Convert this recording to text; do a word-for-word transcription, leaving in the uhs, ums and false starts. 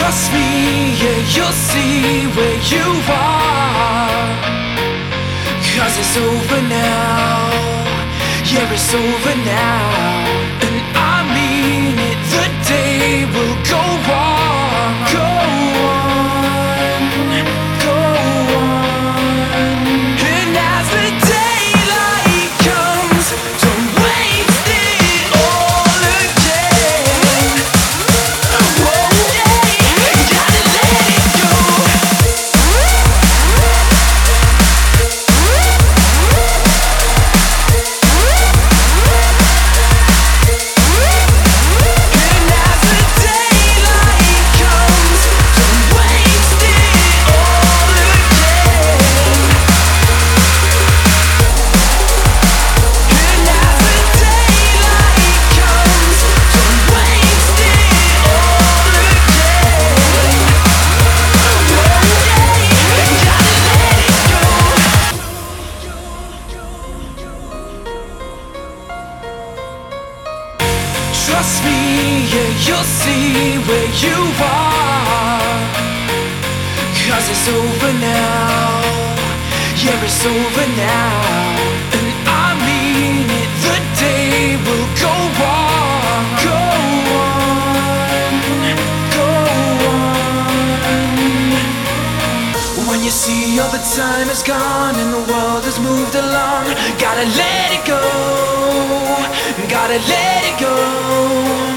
Trust me, yeah, you'll see where you are. Cause it's over now. Yeah, it's over now. And I mean it, the day will go on. Go on, go on. And as the daylight comes, don't waste it all again. Whoa, yeah, gotta let it go. And as the daylight comes, don't waste it all again. And as the daylight comes, don't waste it all again. Whoa, yeah, gotta let it go. Trust me, yeah, you'll see where you are. Cause it's over now. Yeah, it's over now. And I mean it, the day will go on. Go on, go on. When you see all the time is gone and the world has moved along, gotta let it go. Gotta let it go.